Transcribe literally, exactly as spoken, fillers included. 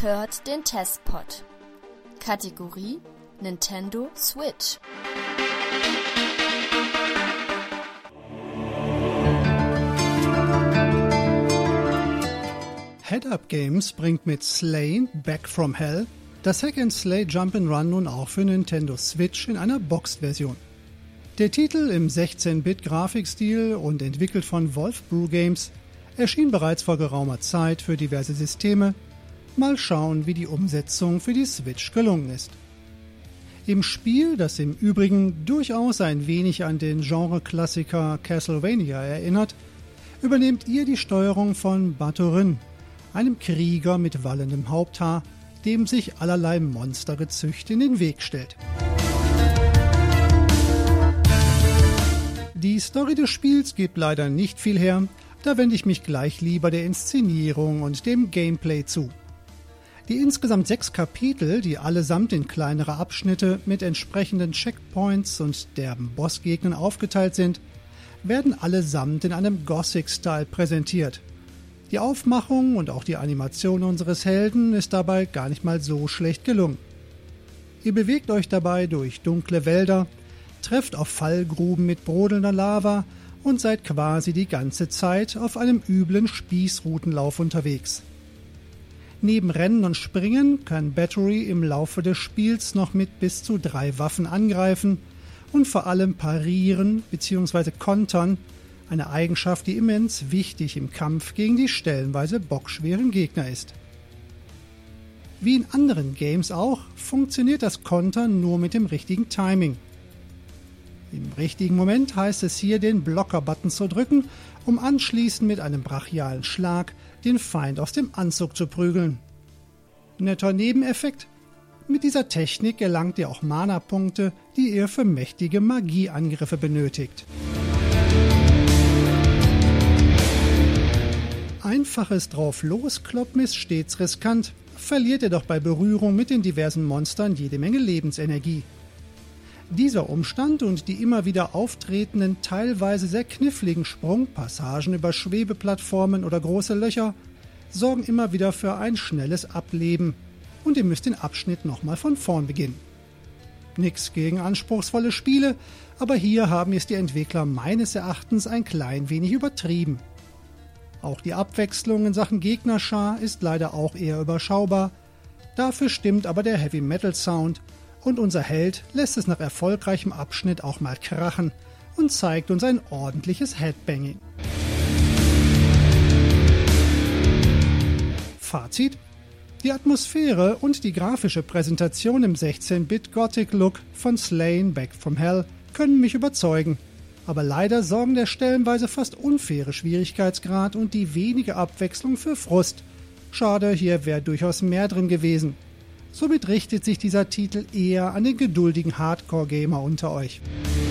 hört den Testpod. Kategorie Nintendo Switch. Head-Up Games bringt mit Slay Back from Hell das Hack-and-Slay Jump'n'Run nun auch für Nintendo Switch in einer Boxed-Version. Der Titel im sechzehn-Bit-Grafikstil und entwickelt von Wolf Brew Games erschien bereits vor geraumer Zeit für diverse Systeme. Mal schauen, wie die Umsetzung für die Switch gelungen ist. Im Spiel, das im Übrigen durchaus ein wenig an den Genre-Klassiker Castlevania erinnert, übernehmt ihr die Steuerung von Batorin, einem Krieger mit wallendem Haupthaar, dem sich allerlei Monstergezücht in den Weg stellt. Die Story des Spiels gibt leider nicht viel her, da wende ich mich gleich lieber der Inszenierung und dem Gameplay zu. Die insgesamt sechs Kapitel, die allesamt in kleinere Abschnitte mit entsprechenden Checkpoints und derben Bossgegnern aufgeteilt sind, werden allesamt in einem Gothic-Style präsentiert. Die Aufmachung und auch die Animation unseres Helden ist dabei gar nicht mal so schlecht gelungen. Ihr bewegt euch dabei durch dunkle Wälder, trefft auf Fallgruben mit brodelnder Lava und seid quasi die ganze Zeit auf einem üblen Spießrutenlauf unterwegs. Neben Rennen und Springen kann Battery im Laufe des Spiels noch mit bis zu drei Waffen angreifen und vor allem parieren bzw. kontern, eine Eigenschaft, die immens wichtig im Kampf gegen die stellenweise bockschweren Gegner ist. Wie in anderen Games auch, funktioniert das Kontern nur mit dem richtigen Timing. Im richtigen Moment heißt es hier, den Blocker-Button zu drücken, um anschließend mit einem brachialen Schlag den Feind aus dem Anzug zu prügeln. Netter Nebeneffekt: Mit dieser Technik erlangt ihr auch Mana-Punkte, die ihr für mächtige Magieangriffe benötigt. Einfaches Drauf-Loskloppen ist stets riskant, verliert ihr doch bei Berührung mit den diversen Monstern jede Menge Lebensenergie. Dieser Umstand und die immer wieder auftretenden, teilweise sehr kniffligen Sprungpassagen über Schwebeplattformen oder große Löcher sorgen immer wieder für ein schnelles Ableben und ihr müsst den Abschnitt nochmal von vorn beginnen. Nix gegen anspruchsvolle Spiele, aber hier haben es die Entwickler meines Erachtens ein klein wenig übertrieben. Auch die Abwechslung in Sachen Gegnerschar ist leider auch eher überschaubar, dafür stimmt aber der Heavy-Metal-Sound und unser Held lässt es nach erfolgreichem Abschnitt auch mal krachen und zeigt uns ein ordentliches Headbanging. Fazit: Die Atmosphäre und die grafische Präsentation im sechzehn-Bit-Gothic-Look von Slain Back from Hell können mich überzeugen, aber leider sorgen der stellenweise fast unfaire Schwierigkeitsgrad und die wenige Abwechslung für Frust. Schade, hier wäre durchaus mehr drin gewesen. Somit richtet sich dieser Titel eher an den geduldigen Hardcore-Gamer unter euch.